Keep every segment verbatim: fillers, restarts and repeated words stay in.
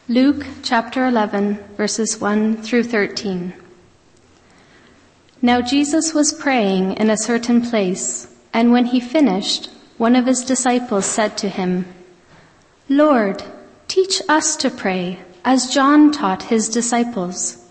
Luke chapter eleven, verses one through thirteen. Now Jesus was praying in a certain place, and when he finished, one of his disciples said to him, "Lord, teach us to pray, as John taught his disciples."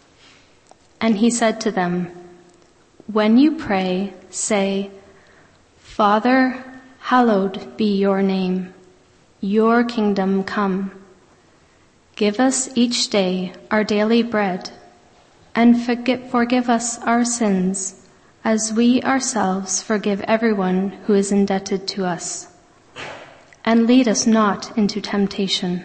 And he said to them, "When you pray, say, 'Father, hallowed be your name. Your kingdom come. Give us each day our daily bread, and forgive, forgive us our sins, as we ourselves forgive everyone who is indebted to us. And lead us not into temptation.'"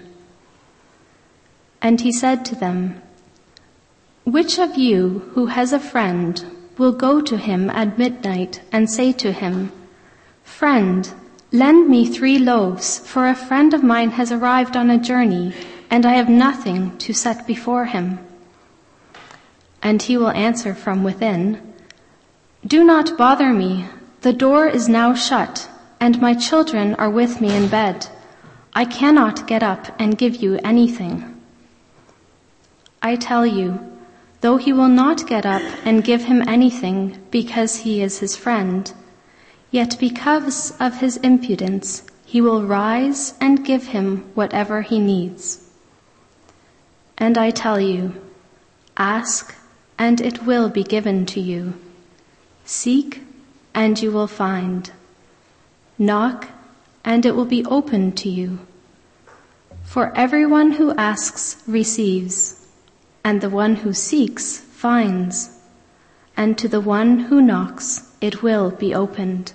And he said to them, "Which of you who has a friend will go to him at midnight and say to him, 'Friend, lend me three loaves, for a friend of mine has arrived on a journey, and I have nothing to set before him?' And he will answer from within, 'Do not bother me. The door is now shut, and my children are with me in bed. I cannot get up and give you anything.' I tell you, though he will not get up and give him anything because he is his friend, yet because of his impudence, he will rise and give him whatever he needs. And I tell you, ask, and it will be given to you. Seek, and you will find. Knock, and it will be opened to you. For everyone who asks receives, and the one who seeks finds, and to the one who knocks it will be opened.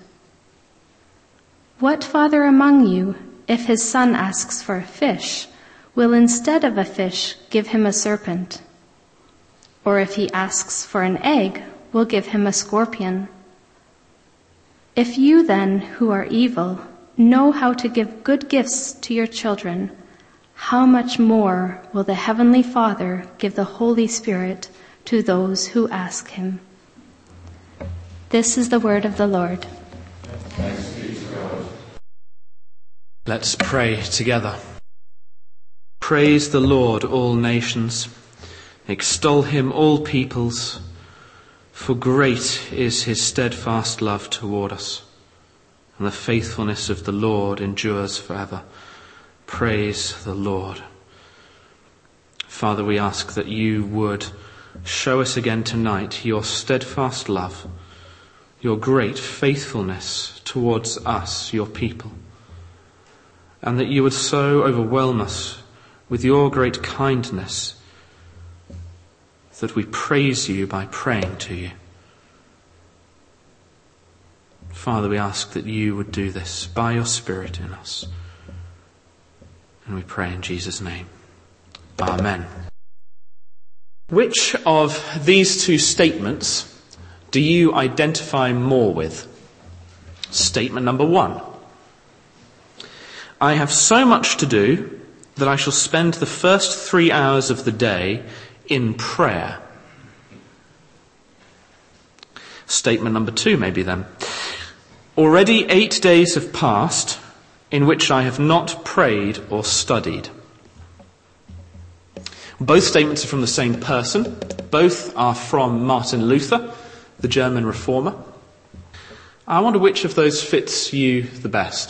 What father among you, if his son asks for a fish, will instead of a fish give him a serpent? Or if he asks for an egg, will give him a scorpion? If you then, who are evil, know how to give good gifts to your children, how much more will the Heavenly Father give the Holy Spirit to those who ask him?" This is the word of the Lord. Thanks be to God. Let's pray together. Praise the Lord, all nations. Extol him, all peoples. For great is his steadfast love toward us, and the faithfulness of the Lord endures forever. Praise the Lord. Father, we ask that you would show us again tonight your steadfast love, your great faithfulness towards us, your people, and that you would so overwhelm us with your great kindness that we praise you by praying to you. Father, we ask that you would do this by your Spirit in us. And we pray in Jesus' name. Amen. Which of these two statements do you identify more with? Statement number one. I have so much to do that I shall spend the first three hours of the day in prayer. Statement number two, maybe then. Already eight days have passed in which I have not prayed or studied. Both statements are from the same person. Both are from Martin Luther, the German reformer. I wonder which of those fits you the best.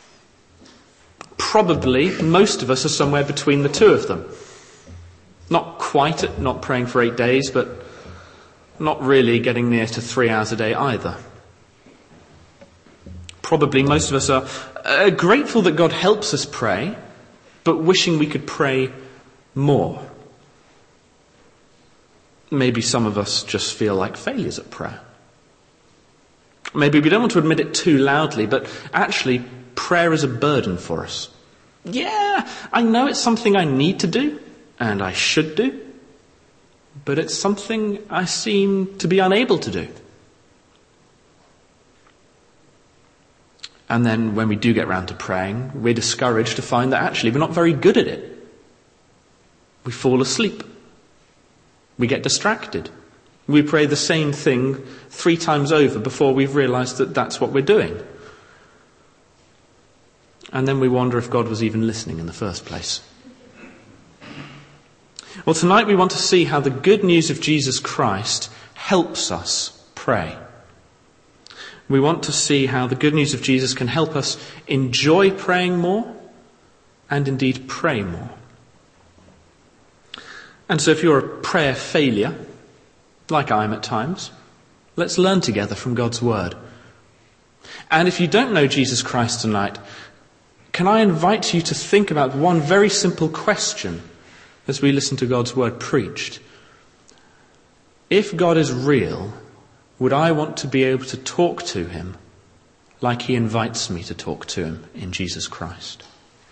Probably most of us are somewhere between the two of them. Not quite at not praying for eight days, but not really getting near to three hours a day either. Probably most of us are uh, grateful that God helps us pray, but wishing we could pray more. Maybe some of us just feel like failures at prayer. Maybe we don't want to admit it too loudly, but actually prayer is a burden for us. Yeah, I know it's something I need to do, and I should do, but it's something I seem to be unable to do. And then when we do get round to praying, we're discouraged to find that actually we're not very good at it. We fall asleep. We get distracted. We pray the same thing three times over before we've realized that that's what we're doing. And then we wonder if God was even listening in the first place. Well, tonight we want to see how the good news of Jesus Christ helps us pray. We want to see how the good news of Jesus can help us enjoy praying more and indeed pray more. And so if you're a prayer failure, like I am at times, let's learn together from God's word. And if you don't know Jesus Christ tonight, can I invite you to think about one very simple question as we listen to God's word preached? If God is real, would I want to be able to talk to him like he invites me to talk to him in Jesus Christ?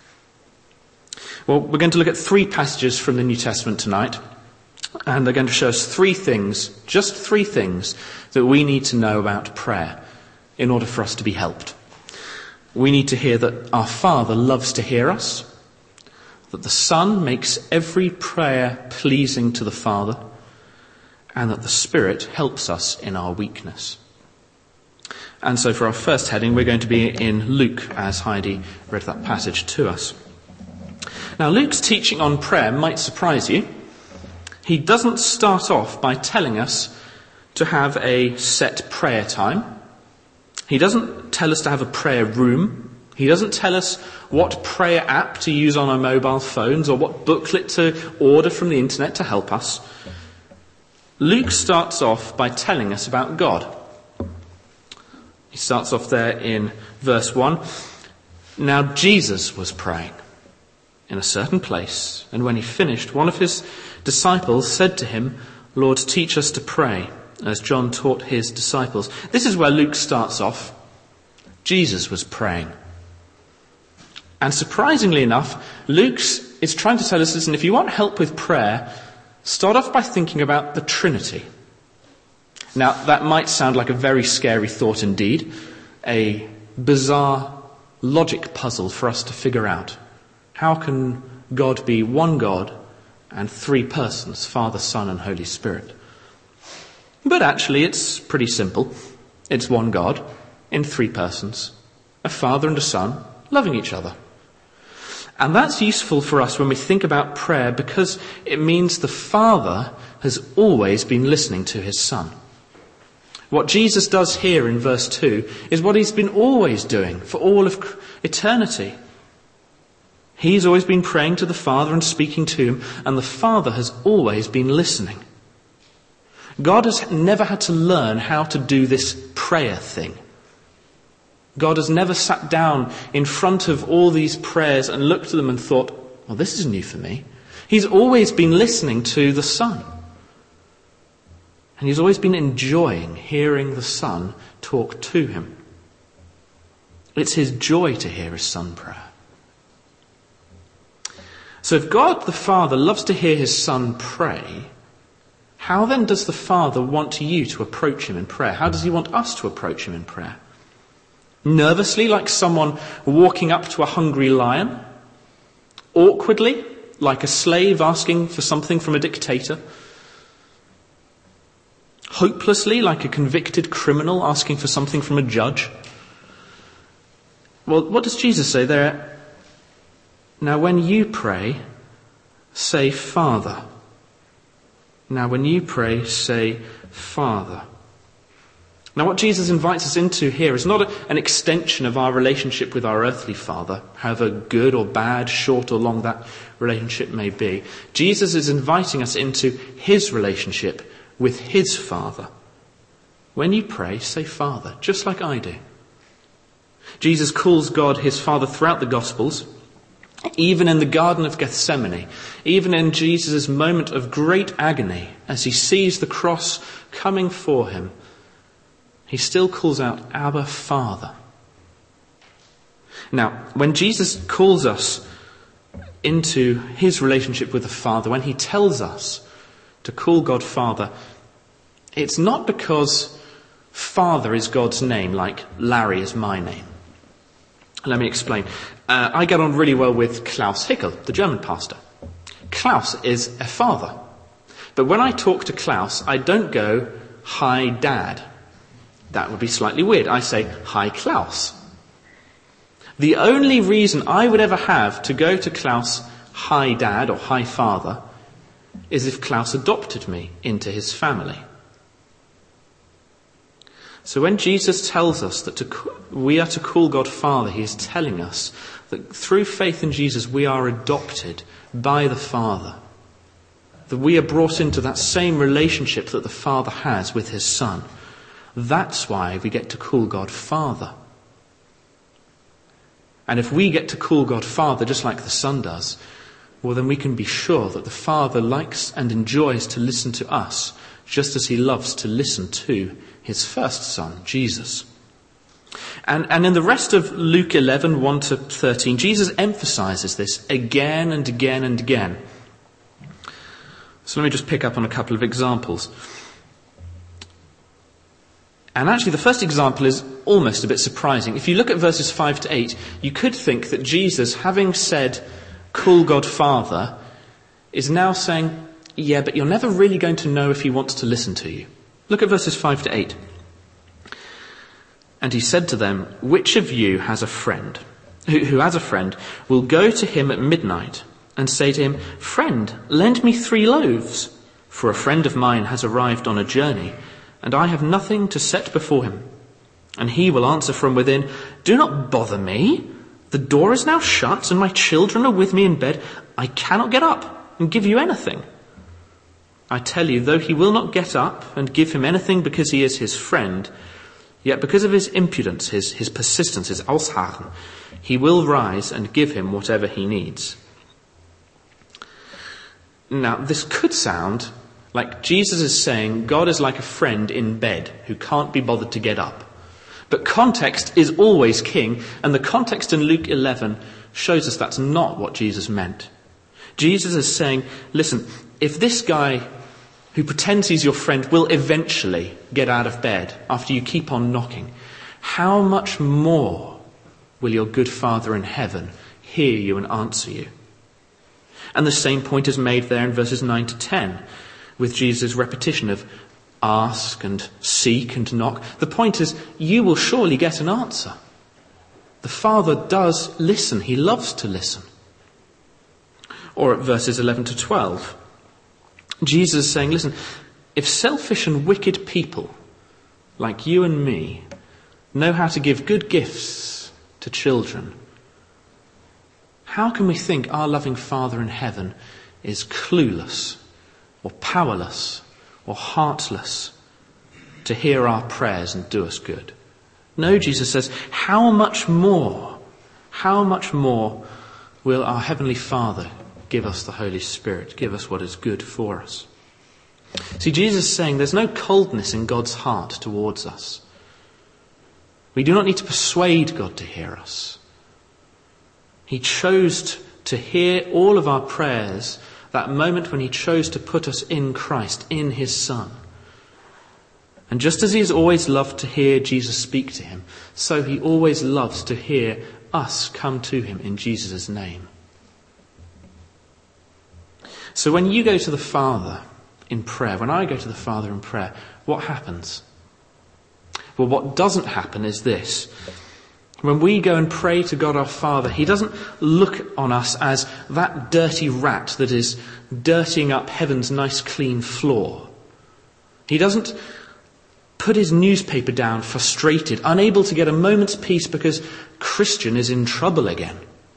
Well, we're going to look at three passages from the New Testament tonight, and they're going to show us three things, just three things, that we need to know about prayer in order for us to be helped. We need to hear that our Father loves to hear us, that the Son makes every prayer pleasing to the Father, and that the Spirit helps us in our weakness. And so for our first heading, we're going to be in Luke, as Heidi read that passage to us. Now, Luke's teaching on prayer might surprise you. He doesn't start off by telling us to have a set prayer time. He doesn't tell us to have a prayer room. He doesn't tell us what prayer app to use on our mobile phones or what booklet to order from the internet to help us. Luke starts off by telling us about God. He starts off there in verse one. Now Jesus was praying in a certain place, and when he finished, one of his disciples said to him, Lord, teach us to pray, as John taught his disciples. This is where Luke starts off. Jesus was praying. And surprisingly enough, Luke is trying to tell us, listen, if you want help with prayer, start off by thinking about the Trinity. Now, that might sound like a very scary thought indeed, a bizarre logic puzzle for us to figure out. How can God be one God and three persons, Father, Son, and Holy Spirit? But actually, it's pretty simple. It's one God in three persons, a Father and a Son, loving each other. And that's useful for us when we think about prayer because it means the Father has always been listening to his Son. What Jesus does here in verse two is what he's been always doing for all of eternity. He's always been praying to the Father and speaking to him, and the Father has always been listening. God has never had to learn how to do this prayer thing. God has never sat down in front of all these prayers and looked at them and thought, well, this is new for me. He's always been listening to the Son. And he's always been enjoying hearing the Son talk to him. It's his joy to hear his Son pray. So if God the Father loves to hear his Son pray, how then does the Father want you to approach him in prayer? How does he want us to approach him in prayer? Nervously, like someone walking up to a hungry lion? Awkwardly, like a slave asking for something from a dictator? Hopelessly, like a convicted criminal asking for something from a judge? Well, what does Jesus say there? Now when you pray, say Father. Now when you pray, say Father. Now what Jesus invites us into here is not a, an extension of our relationship with our earthly father, however good or bad, short or long that relationship may be. Jesus is inviting us into his relationship with his Father. When you pray, say Father, just like I do. Jesus calls God his Father throughout the Gospels. Even in the Garden of Gethsemane, even in Jesus' moment of great agony, as he sees the cross coming for him, he still calls out, Abba, Father. Now, when Jesus calls us into his relationship with the Father, when he tells us to call God Father, it's not because Father is God's name, like Larry is my name. Let me explain. Uh, I get on really well with Klaus Hickel, the German pastor. Klaus is a father. But when I talk to Klaus, I don't go, hi, Dad. That would be slightly weird. I say, hi, Klaus. The only reason I would ever have to go to Klaus, hi, Dad, or hi, Father, is if Klaus adopted me into his family. So when Jesus tells us that to, we are to call God Father, he is telling us that through faith in Jesus we are adopted by the Father. That we are brought into that same relationship that the Father has with his Son. That's why we get to call God Father. And if we get to call God Father just like the Son does, well then we can be sure that the Father likes and enjoys to listen to us just as he loves to listen to his first Son, Jesus. And, and in the rest of Luke eleven, one to thirteen, Jesus emphasizes this again and again and again. So let me just pick up on a couple of examples. And actually the first example is almost a bit surprising. If you look at verses five to eight, you could think that Jesus, having said, call God Father, is now saying, yeah, but you're never really going to know if he wants to listen to you. Look at verses five to eight. And he said to them, which of you has a friend, who, who has a friend, will go to him at midnight and say to him, friend, lend me three loaves, for a friend of mine has arrived on a journey, and I have nothing to set before him. And he will answer from within, do not bother me. The door is now shut, and my children are with me in bed. I cannot get up and give you anything. I tell you, though he will not get up and give him anything because he is his friend, yet because of his impudence, his, his persistence, his ausharren, he will rise and give him whatever he needs. Now, this could sound like Jesus is saying God is like a friend in bed who can't be bothered to get up. But context is always king, and the context in Luke eleven shows us that's not what Jesus meant. Jesus is saying, listen, if this guy who pretends he's your friend will eventually get out of bed after you keep on knocking, how much more will your good Father in heaven hear you and answer you? And the same point is made there in verses nine to ten, with Jesus' repetition of ask and seek and knock. The point is, you will surely get an answer. The Father does listen. He loves to listen. Or at verses eleven to twelve, Jesus is saying, listen, if selfish and wicked people like you and me know how to give good gifts to children, how can we think our loving Father in heaven is clueless or powerless or heartless to hear our prayers and do us good? No, Jesus says, how much more, how much more will our Heavenly Father give us the Holy Spirit, give us what is good for us? See, Jesus is saying there's no coldness in God's heart towards us. We do not need to persuade God to hear us. He chose to hear all of our prayers that moment when he chose to put us in Christ, in his Son. And just as he has always loved to hear Jesus speak to him, so he always loves to hear us come to him in Jesus' name. So when you go to the Father in prayer, when I go to the Father in prayer, what happens? Well, what doesn't happen is this. When we go and pray to God our Father, he doesn't look on us as that dirty rat that is dirtying up heaven's nice clean floor. He doesn't put his newspaper down frustrated, unable to get a moment's peace because Christian is in trouble again.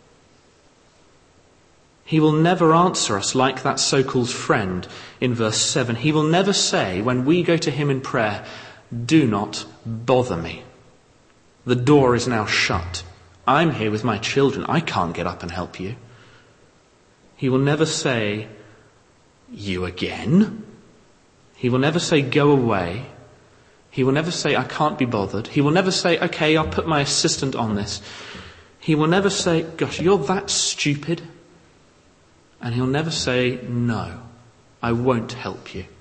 He will never answer us like that so-called friend in verse seven. He will never say, when we go to him in prayer, do not bother me. The door is now shut. I'm here with my children. I can't get up and help you. He will never say, you again? He will never say, go away. He will never say, I can't be bothered. He will never say, okay, I'll put my assistant on this. He will never say, gosh, you're that stupid. And he'll never say, no, I won't help you.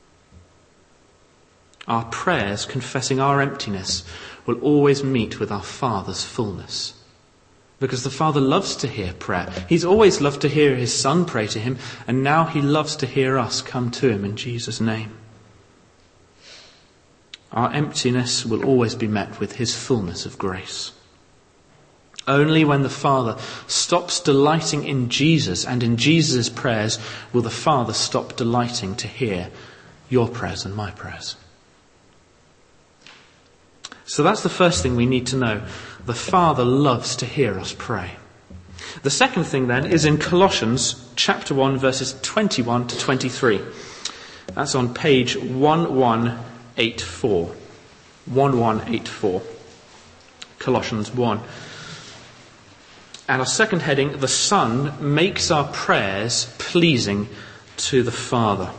Our prayers confessing our emptiness will always meet with our Father's fullness. Because the Father loves to hear prayer. He's always loved to hear his Son pray to him, and now he loves to hear us come to him in Jesus' name. Our emptiness will always be met with his fullness of grace. Only when the Father stops delighting in Jesus and in Jesus' prayers will the Father stop delighting to hear your prayers and my prayers. So that's the first thing we need to know. The Father loves to hear us pray. The second thing then is in Colossians chapter one, verses twenty-one to twenty-three. That's on page eleven eighty-four. eleven eighty-four. Colossians one. And our second heading, the Son makes our prayers pleasing to the Father.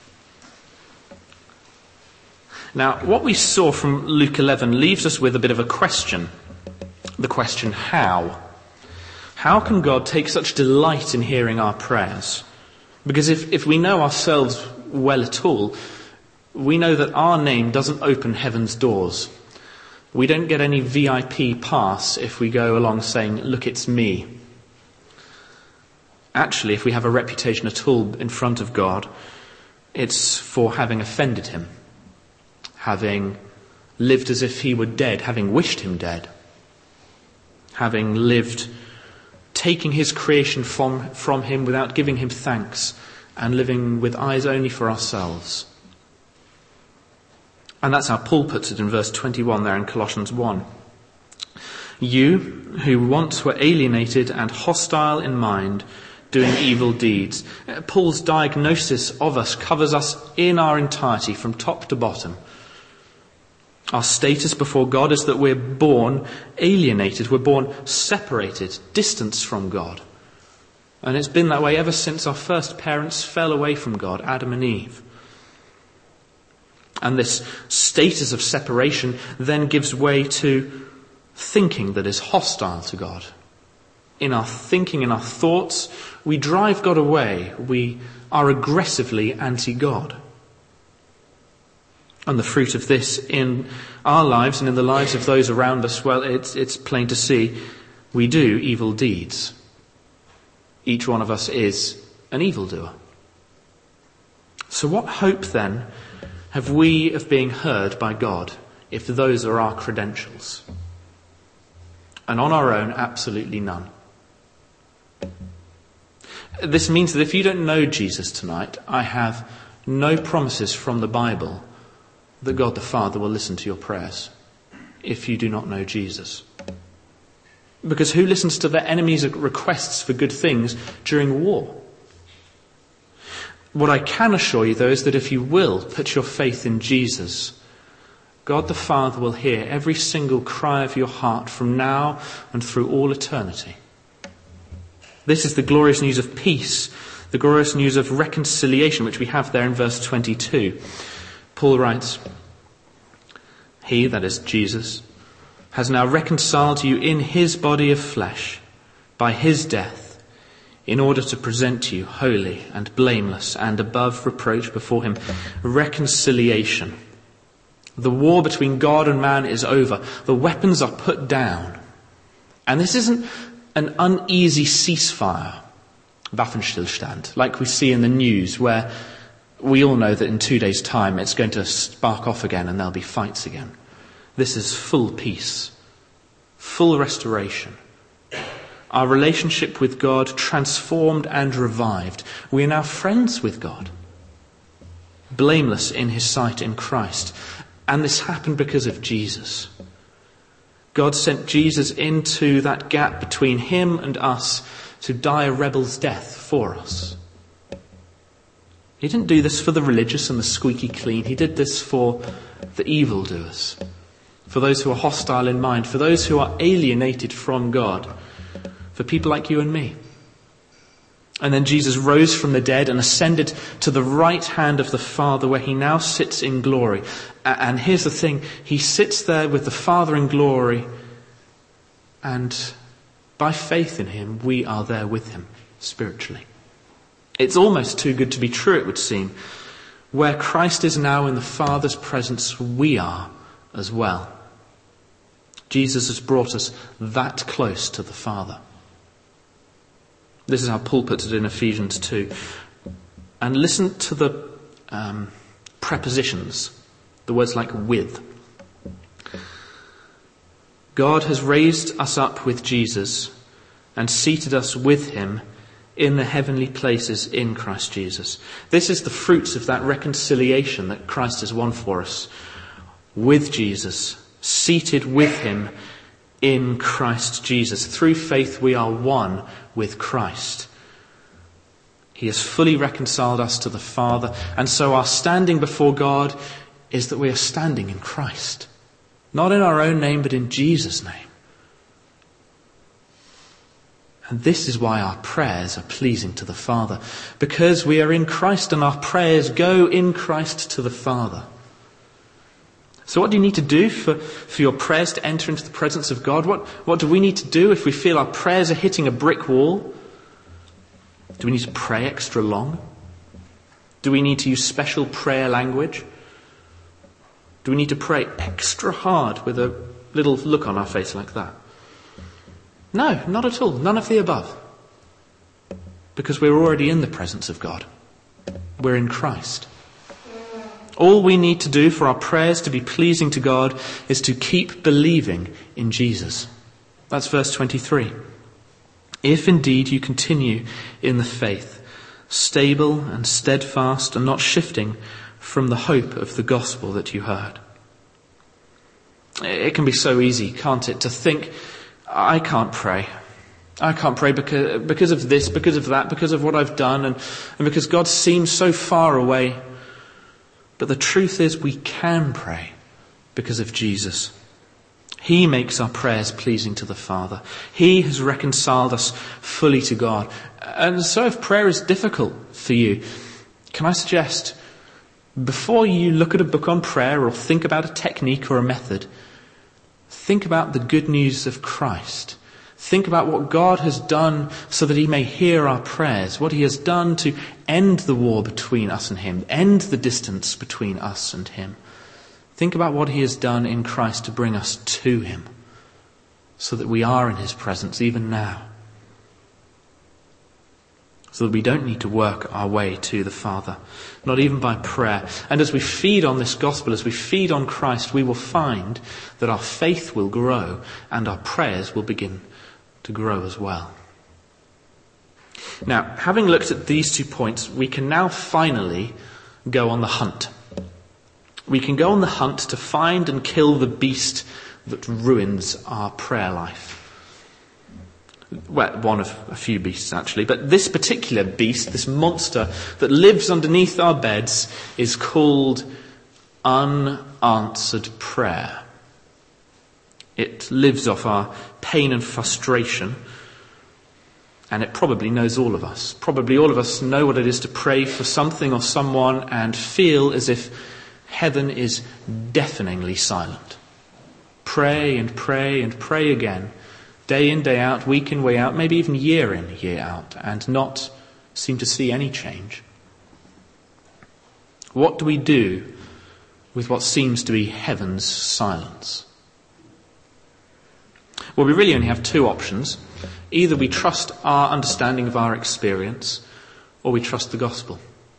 Now, what we saw from Luke eleven leaves us with a bit of a question. The question, how? How can God take such delight in hearing our prayers? Because if, if we know ourselves well at all, we know that our name doesn't open heaven's doors. We don't get any V I P pass if we go along saying, look, it's me. Actually, if we have a reputation at all in front of God, it's for having offended him, having lived as if he were dead, having wished him dead, having lived taking his creation from, from him without giving him thanks, and living with eyes only for ourselves. And that's how Paul puts it in verse twenty-one there in Colossians one. You, who once were alienated and hostile in mind, doing evil deeds. Paul's diagnosis of us covers us in our entirety, from top to bottom. Our status before God is that we're born alienated, we're born separated, distanced from God. And it's been that way ever since our first parents fell away from God, Adam and Eve. And this status of separation then gives way to thinking that is hostile to God. In our thinking, in our thoughts, we drive God away. We are aggressively anti-God. And the fruit of this in our lives and in the lives of those around us, well, it's, it's plain to see. We do evil deeds. Each one of us is an evildoer. So what hope then have we of being heard by God if those are our credentials? And on our own, absolutely none. This means that if you don't know Jesus tonight, I have no promises from the Bible that God the Father will listen to your prayers if you do not know Jesus. Because who listens to their enemies' requests for good things during war? What I can assure you, though, is that if you will put your faith in Jesus, God the Father will hear every single cry of your heart from now and through all eternity. This is the glorious news of peace, the glorious news of reconciliation, which we have there in verse twenty-two. Paul writes, He, that is Jesus, has now reconciled you in his body of flesh by his death, in order to present you holy and blameless and above reproach before him. Reconciliation. The war between God and man is over. The weapons are put down. And this isn't an uneasy ceasefire, Waffenstillstand, like we see in the news, where we all know that in two days' time it's going to spark off again and there'll be fights again. This is full peace, full restoration. Our relationship with God transformed and revived. We are now friends with God, blameless in his sight in Christ. And this happened because of Jesus. God sent Jesus into that gap between him and us to die a rebel's death for us. He didn't do this for the religious and the squeaky clean. He did this for the evildoers, for those who are hostile in mind, for those who are alienated from God, for people like you and me. And then Jesus rose from the dead and ascended to the right hand of the Father, where he now sits in glory. And here's the thing, he sits there with the Father in glory, and by faith in him, we are there with him spiritually. It's almost too good to be true, it would seem. Where Christ is now in the Father's presence, we are as well. Jesus has brought us that close to the Father. This is how Paul puts it in Ephesians two. And listen to the um, prepositions, the words like with. God has raised us up with Jesus and seated us with him in the heavenly places in Christ Jesus. This is the fruits of that reconciliation that Christ has won for us. With Jesus, seated with him in Christ Jesus. Through faith we are one with Christ. He has fully reconciled us to the Father, and so our standing before God is that we are standing in Christ. Not in our own name, but in Jesus' name. And this is why our prayers are pleasing to the Father, because we are in Christ and our prayers go in Christ to the Father. So what do you need to do for, for your prayers to enter into the presence of God? What, what do we need to do if we feel our prayers are hitting a brick wall? Do we need to pray extra long? Do we need to use special prayer language? Do we need to pray extra hard with a little look on our face like that? No, not at all. None of the above. Because we're already in the presence of God. We're in Christ. All we need to do for our prayers to be pleasing to God is to keep believing in Jesus. That's verse twenty-three. If indeed you continue in the faith, stable and steadfast and not shifting from the hope of the gospel that you heard. It can be so easy, can't it, to think, I can't pray. I can't pray because, because of this, because of that, because of what I've done, and, and because God seems so far away. But the truth is we can pray because of Jesus. He makes our prayers pleasing to the Father. He has reconciled us fully to God. And so if prayer is difficult for you, can I suggest, before you look at a book on prayer or think about a technique or a method, think about the good news of Christ. Think about what God has done so that he may hear our prayers, what he has done to end the war between us and him, end the distance between us and him. Think about what he has done in Christ to bring us to him, so that we are in his presence even now. So that we don't need to work our way to the Father, not even by prayer. And as we feed on this gospel, as we feed on Christ, we will find that our faith will grow and our prayers will begin to grow as well. Now, having looked at these two points, we can now finally go on the hunt. We can go on the hunt to find and kill the beast that ruins our prayer life. Well, one of a few beasts actually, but this particular beast, this monster that lives underneath our beds, is called unanswered prayer. It lives off our pain and frustration, and it probably knows all of us. Probably all of us know what it is to pray for something or someone and feel as if heaven is deafeningly silent. Pray and pray and pray again, day in, day out, week in, way out, maybe even year in, year out, and not seem to see any change. What do we do with what seems to be heaven's silence? Well, we really only have two options. Either we trust our understanding of our experience, or we trust the gospel.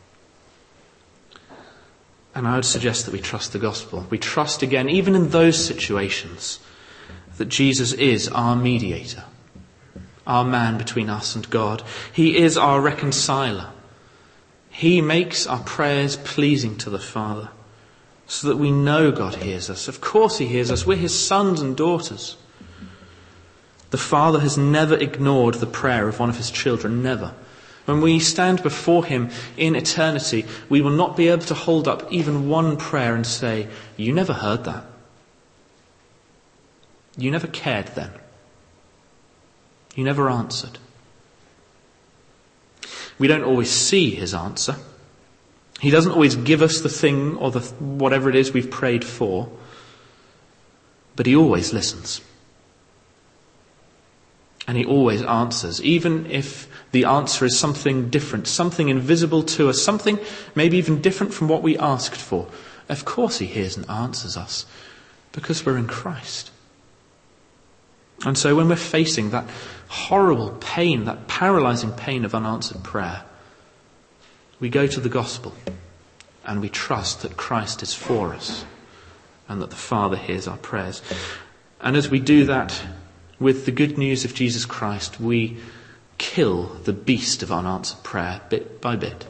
And I would suggest that we trust the gospel. We trust again, even in those situations, that Jesus is our mediator, our man between us and God. He is our reconciler. He makes our prayers pleasing to the Father, so that we know God hears us. Of course he hears us. We're his sons and daughters. The Father has never ignored the prayer of one of his children, never. When we stand before him in eternity, we will not be able to hold up even one prayer and say, you never heard that. You never cared then. You never answered. We don't always see his answer. He doesn't always give us the thing or the whatever it is we've prayed for, but he always listens. And he always answers, even if the answer is something different, something invisible to us, something maybe even different from what we asked for. Of course he hears and answers us, because we're in Christ. And so when we're facing that horrible pain, that paralyzing pain of unanswered prayer, we go to the gospel and we trust that Christ is for us and that the Father hears our prayers. And as we do that with the good news of Jesus Christ, we kill the beast of unanswered prayer bit by bit.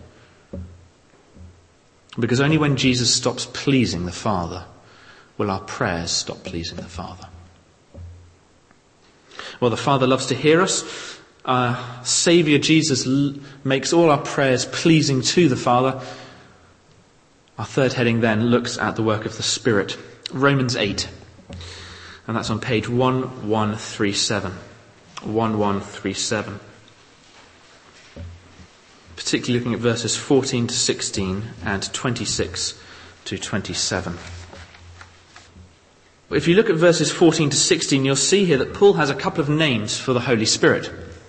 Because only when Jesus stops pleasing the Father will our prayers stop pleasing the Father. Well, the Father loves to hear us. Our Saviour Jesus l- makes all our prayers pleasing to the Father. Our third heading then looks at the work of the Spirit. Romans eight. And that's on page one one three seven. one one three seven. Particularly looking at verses fourteen to sixteen and twenty-six to twenty-seven. If you look at verses fourteen to sixteen, you'll see here that Paul has a couple of names for the Holy Spirit.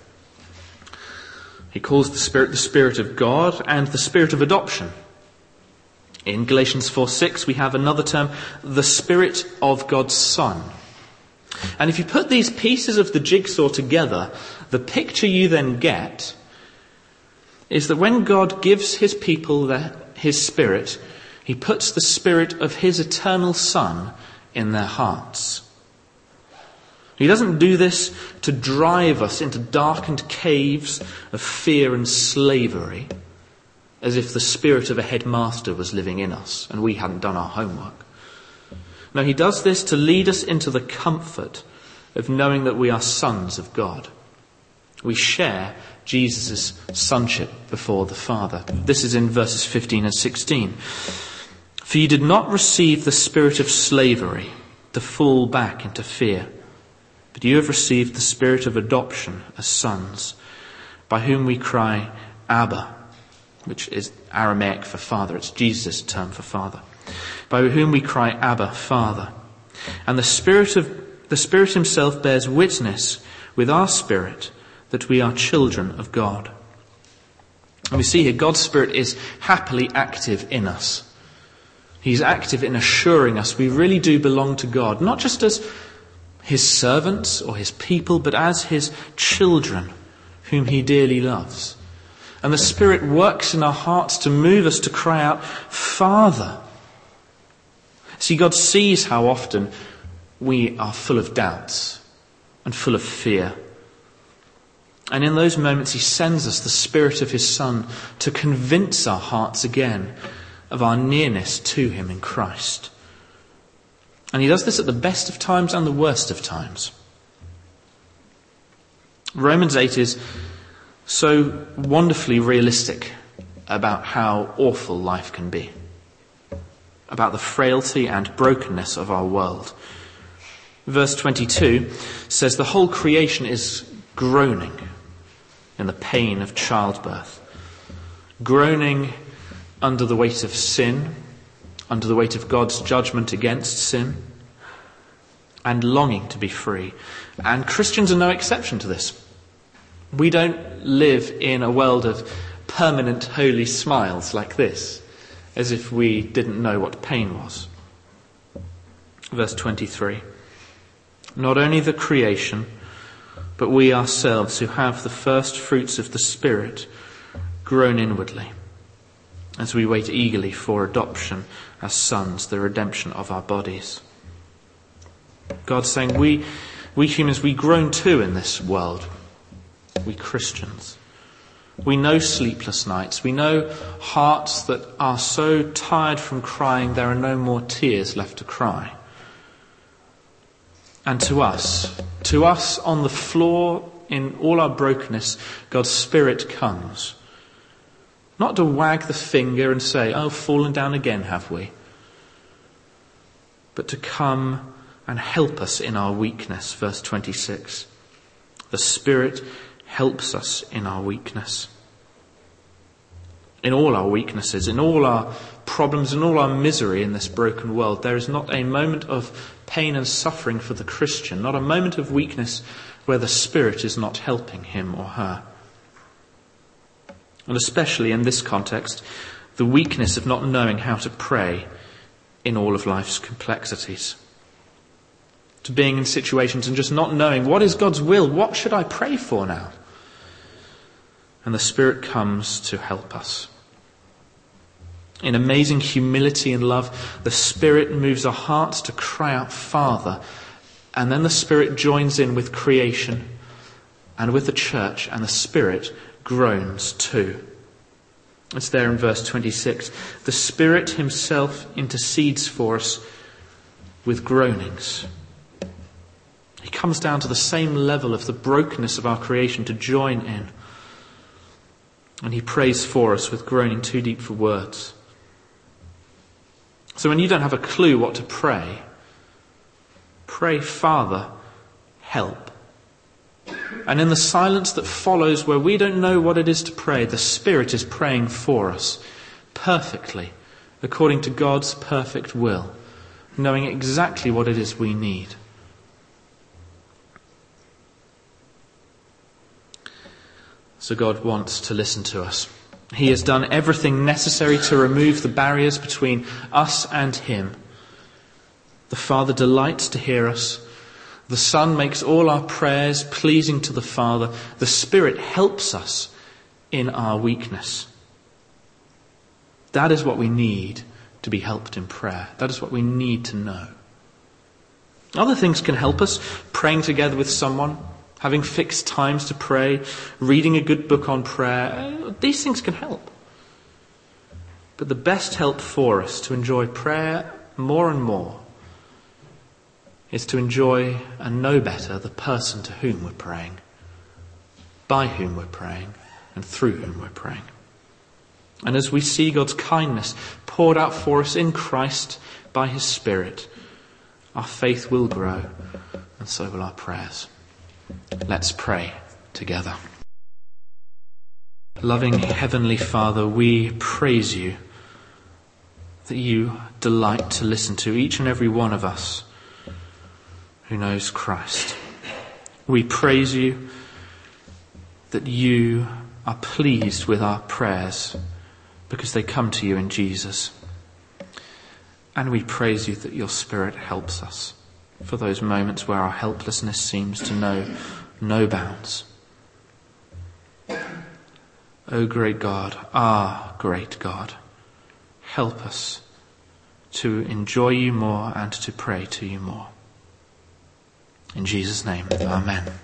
He calls the Spirit the Spirit of God and the Spirit of adoption. In Galatians four six, we have another term, the Spirit of God's Son. And if you put these pieces of the jigsaw together, the picture you then get is that when God gives his people the, his Spirit, he puts the Spirit of his eternal Son in their hearts. He doesn't do this to drive us into darkened caves of fear and slavery, as if the spirit of a headmaster was living in us and we hadn't done our homework. No, he does this to lead us into the comfort of knowing that we are sons of God. We share Jesus' sonship before the Father. This is in verses fifteen and sixteen. For you did not receive the spirit of slavery to fall back into fear, but you have received the spirit of adoption as sons, by whom we cry, Abba, which is Aramaic for father. It's Jesus' term for father. By whom we cry, Abba, Father. And the Spirit of the Spirit himself bears witness with our spirit that we are children of God. And we see here God's Spirit is happily active in us. He's active in assuring us we really do belong to God, not just as his servants or his people, but as his children whom he dearly loves. And the Spirit works in our hearts to move us to cry out, Father. See, God sees how often we are full of doubts and full of fear. And in those moments he sends us the Spirit of his Son to convince our hearts again of our nearness to him in Christ. And he does this at the best of times and the worst of times. Romans eight is so wonderfully realistic about how awful life can be, about the frailty and brokenness of our world. Verse twenty-two says the whole creation is groaning in the pain of childbirth, groaning under the weight of sin, under the weight of God's judgment against sin, and longing to be free. And Christians are no exception to this. We don't live in a world of permanent holy smiles like this, as if we didn't know what pain was. Verse twenty-three. Not only the creation, but we ourselves who have the first fruits of the Spirit groan inwardly as we wait eagerly for adoption as sons, the redemption of our bodies. God's saying we, we humans, we groan too in this world. We Christians. We know sleepless nights. We know hearts that are so tired from crying there are no more tears left to cry. And to us, to us on the floor in all our brokenness, God's Spirit comes. Not to wag the finger and say, oh, fallen down again, have we? But to come and help us in our weakness, verse twenty-six. The Spirit helps us in our weakness. In all our weaknesses, in all our problems, in all our misery in this broken world, there is not a moment of pain and suffering for the Christian, not a moment of weakness where the Spirit is not helping him or her. And especially in this context, the weakness of not knowing how to pray in all of life's complexities. To being in situations and just not knowing what is God's will, what should I pray for now? And the Spirit comes to help us. In amazing humility and love, the Spirit moves our hearts to cry out, Father, And then the Spirit joins in with creation and with the church, and the Spirit groans too. It's there in verse twenty-six. The Spirit himself intercedes for us with groanings. He comes down to the same level of the brokenness of our creation to join in. And he prays for us with groaning too deep for words. So when you don't have a clue what to pray, pray, Father, help. And in the silence that follows, where we don't know what it is to pray, the Spirit is praying for us perfectly, according to God's perfect will, knowing exactly what it is we need. So God wants to listen to us. He has done everything necessary to remove the barriers between us and him. The Father delights to hear us. The Son makes all our prayers pleasing to the Father. The Spirit helps us in our weakness. That is what we need to be helped in prayer. That is what we need to know. Other things can help us. Praying together with someone, having fixed times to pray, reading a good book on prayer. These things can help. But the best help for us to enjoy prayer more and more is to enjoy and know better the person to whom we're praying, by whom we're praying, and through whom we're praying. And as we see God's kindness poured out for us in Christ by his Spirit, our faith will grow, and so will our prayers. Let's pray together. Loving Heavenly Father, we praise you that you delight to listen to each and every one of us who knows Christ. We praise you that you are pleased with our prayers because they come to you in Jesus. And we praise you that your Spirit helps us for those moments where our helplessness seems to know no bounds. O great God, our great God, help us to enjoy you more and to pray to you more. In Jesus' name, amen.